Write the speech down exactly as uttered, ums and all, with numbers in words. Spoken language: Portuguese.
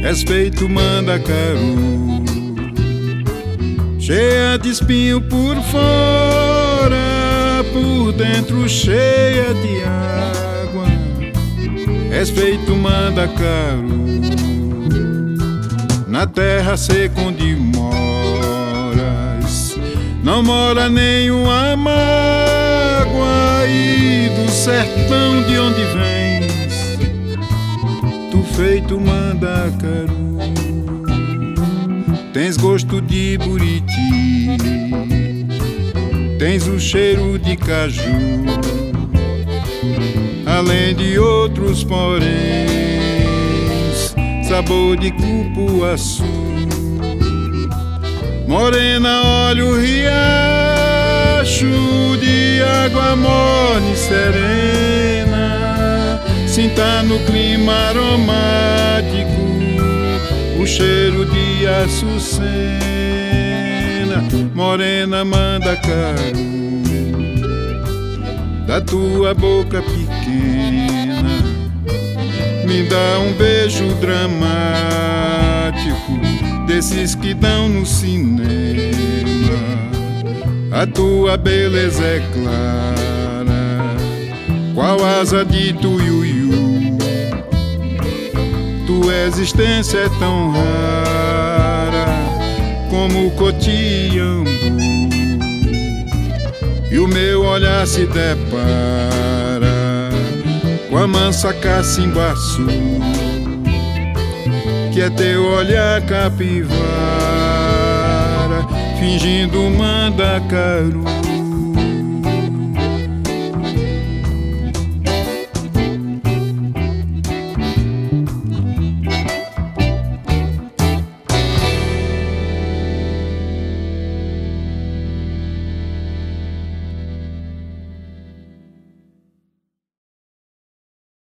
és feito mandacaru, cheia de espinho por fora, por dentro cheia de água, és feito mandacaru, na terra seca onde moras, não mora nenhuma mágoa, e do sertão de onde vens, tu feito mandacaru, tens gosto de buriti, tens o cheiro de caju, além de outros poréns, sabor de cupuaçu. Morena, olha o riacho de água morna e serena, sinta no clima aromático o cheiro de açucena. Morena, mandacaru, da tua boca pequena, me dá um beijo dramático, desses que dão no cinema. A tua beleza é clara, qual asa de tuiuiu, tua existência é tão rara como o cotiambu, e o meu olhar se depara com a mansa cacimbaçu, que é teu olhar capivara, fingindo mandacaru.